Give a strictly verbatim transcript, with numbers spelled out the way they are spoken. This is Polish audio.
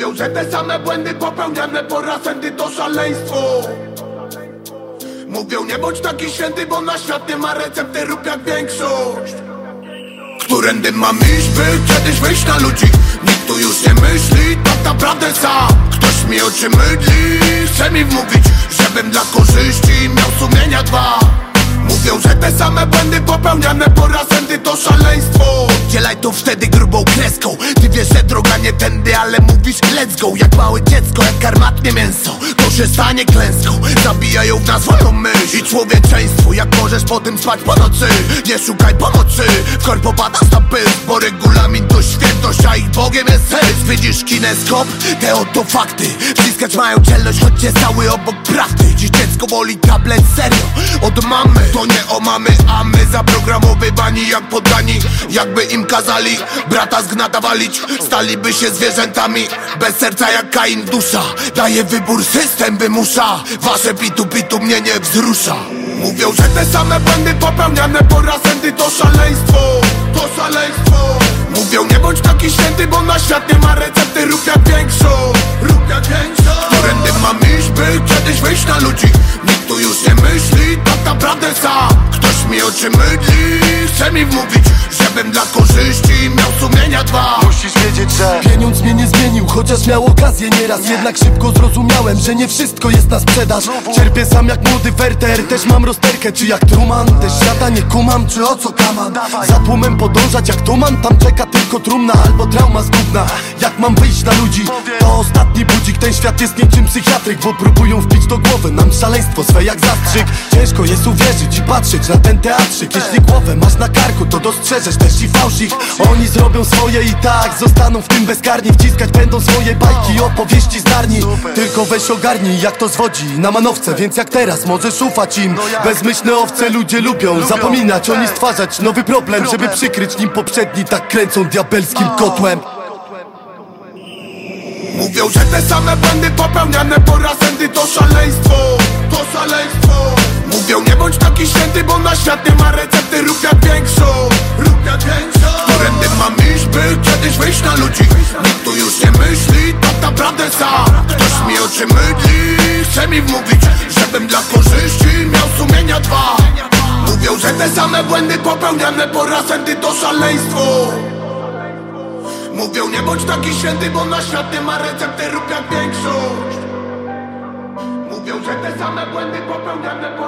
Mówią, że te same błędy popełniane po raz enty to szaleństwo. Mówią, nie bądź taki święty, bo na świat nie ma recepty, rób jak większość. Którędy mam iść, by kiedyś wyjść na ludzi? Nikt tu już nie myśli, tak naprawdę sam. Ktoś mi oczy mydli, chce mi wmówić, żebym dla korzyści miał sumienia dwa. Mówią, że te same błędy popełniane po raz enty to szaleństwo. Dzielaj to wtedy grubą kreską. Ty wiesz, że droga nie tędy, ale mówisz let's go. Jak małe dziecko, jak karmatnie mięso, to się stanie klęską. Zabijają w nas wolną myśl i człowieczeństwo. Jak możesz po tym spać po nocy, nie szukaj pomocy. W korpo padasz na pysk, bo regulamin to świętość, a ich Bogiem jest sens. Widzisz kineskop? Te oto fakty. Wciskać mają dzielność, choć jest cały obok prawdy. Dziś dziecko woli tablet, serio, od mamy. To nie o mamy, a my zaprogramowywani jak poddani. Jakby im kazali brata z gnata walić, staliby się zwierzętami. Bez serca jak Kain dusza. Daje wybór, system wymusza. Wasze pitu pitu mnie nie wzrusza. Mówią, że te same błędy popełniane po raz enty to szaleństwo. To szaleństwo. Mówią, nie bądź taki święty, bo na świat nie ma recepty, rób jak większość. Rób jak większość. Którędy mam iść, by kiedyś wyjść na ludzi? Nikt tu już nie myśli, tak naprawdę sam. Ktoś mi oczy mydli, chce mi wmówić, żebym dla korzyści miał sumienia dwa. Musisz wiedzieć, że pieniądz mnie nie zmienił, chociaż miał okazję nieraz. Jednak szybko zrozumiałem, że nie wszystko jest na sprzedaż. Cierpię sam jak młody Werter, też mam rozterkę. Czy jak Truman, też świata nie kumam, czy o co kaman? Za tłumem podążać jak tuman, tam czeka tylko trumna albo trauma zgubna. Jak mam wyjść na ludzi? To ostatni budzik, ten świat jest niczym psychiatryk, bo próbują wbić do głowy nam szaleństwo swe jak zastrzyk. Ciężko jest uwierzyć i patrzeć na ten teatrzyk. Jeśli głowę masz na karku, to dostrzeżesz też i fałszik. Oni zrobią swoje i tak zostaną w tym bezkarni. Wciskać będą swoje bajki i opowieści z Narni. Tylko weź ogarnij, jak to zwodzi na manowce, więc jak teraz możesz ufać im. Bezmyślne owce ludzie lubią zapominać, oni stwarzać nowy problem, żeby przykryć nim poprzedni. Tak kręcą diabelskim kotłem. Mówią, że te same błędy popełniane po raz enty to szaleństwo. To szaleństwo. Mówią, nie bądź taki święty, bo na świat nie ma recepty, rób jak większość. Rób jak większość. Którędy mam iść, by kiedyś wyjść na ludzi? Nikt tu już nie myśli, tak naprawdę sam. Ktoś mi oczy mydli, chce mi wmówić, żebym dla korzyści miał sumienia dwa. Mówią, że te same błędy popełniane po raz enty to szaleństwo. Mówią, nie bądź taki święty, bo na świat nie ma recepty, rób jak większość. Mówią, że te same błędy popełniane